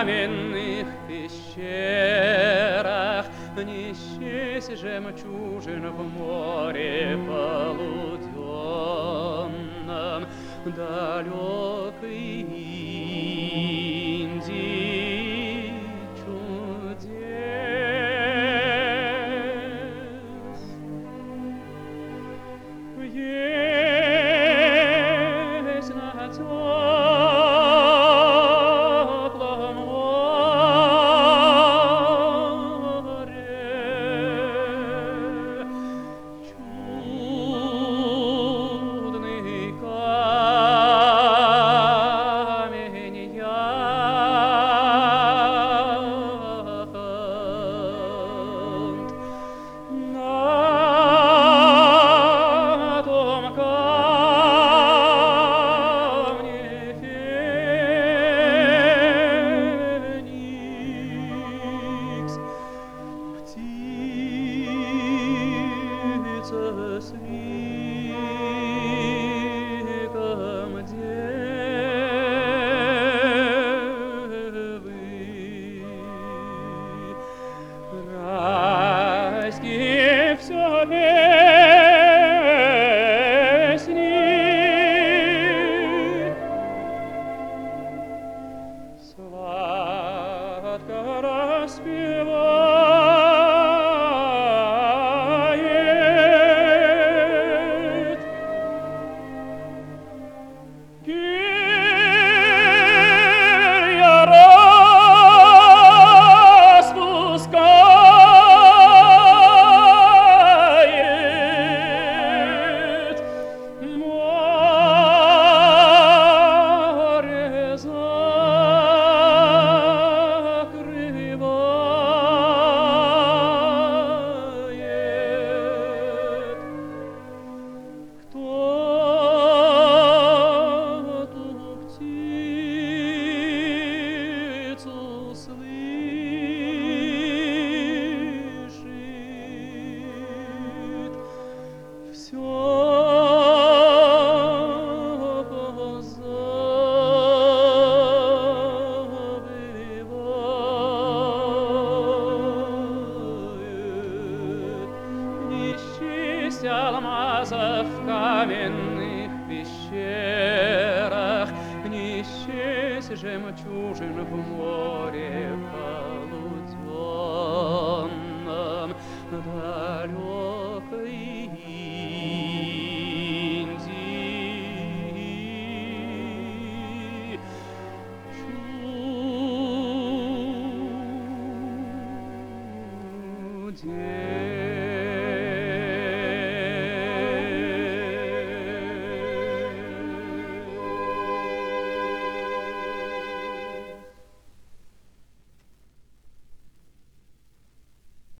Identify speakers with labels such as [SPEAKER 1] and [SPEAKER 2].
[SPEAKER 1] каменных пещерах, не счесть жемчужин в море полуденном, далекой Индии чудес. Есть на теплом море чудный камень яхонт. На том камне феникс, птица с ликом девы. Райские всё песни, сладко распевает. Перья распускает, море закрывает. Кто ту птицу слышит, всё позабывает. Не счесть алмазов в каменных пещерах, не счесть жемчужин в море полуденном, далекой Индии чудес.